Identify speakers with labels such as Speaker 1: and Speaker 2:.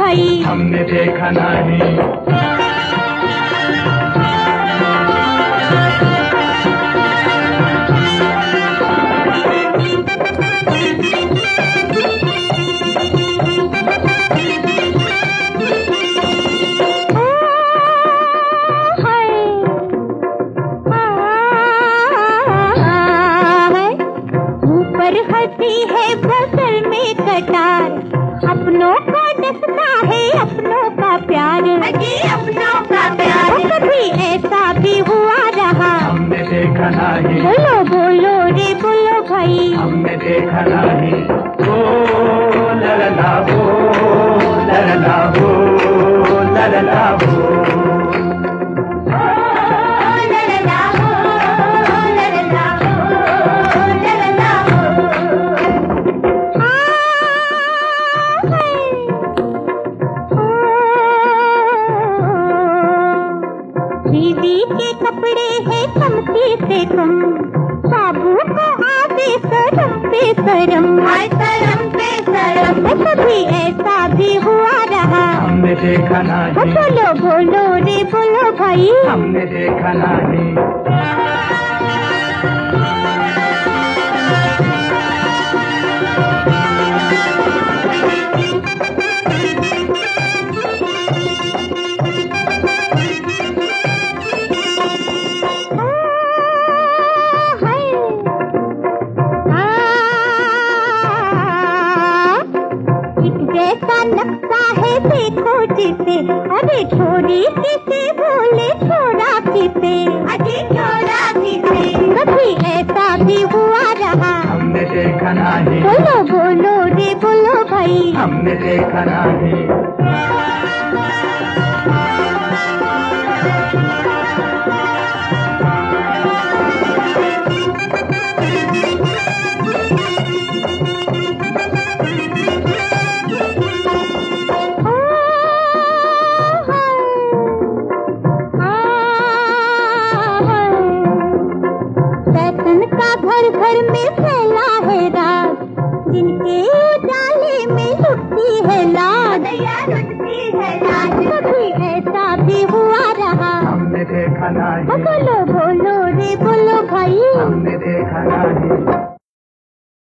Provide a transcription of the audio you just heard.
Speaker 1: भाई,
Speaker 2: हमने देखा नहीं।
Speaker 1: हंसी है बगल में कटार, अपनों को डसता है अपनों का प्यार, अपनों का प्यार। कभी ऐसा भी हुआ रहा,
Speaker 2: हमने देखा नहीं।
Speaker 1: बोलो बोलो रे बोलो भाई,
Speaker 2: हमने देखा नहीं। ओ ललना हो, ललना हो, ललना हो।
Speaker 1: दीदी के कपड़े हैं कमती से कम, बाबू को आवे शर्म पे शर्म, शर्म पे शर्म। कभी ऐसा भी हुआ रहा,
Speaker 2: हमने देखा नहीं।
Speaker 1: बोलो बोलो रे बोलो भाई,
Speaker 2: हमने देखा नहीं।
Speaker 1: जैसा लगता है देखो जिसे, अरे छोरी किसे बोले छोरा किसे, अरे छोरा किसे। कभी ऐसा भी हुआ रहा,
Speaker 2: हमने देखा नहीं।
Speaker 1: बोलो बोलो रे बोलो भाई,
Speaker 2: हमने देखा नहीं।
Speaker 1: घर घर में फैला है राज, जिनके उजाले में लुटती है लाज, लुटती है लाज। कभी ऐसा भी हुआ रहा,
Speaker 2: हमने देखा नहीं।
Speaker 1: बोलो बोलो रे बोलो भाई,
Speaker 2: हमने देखा नहीं।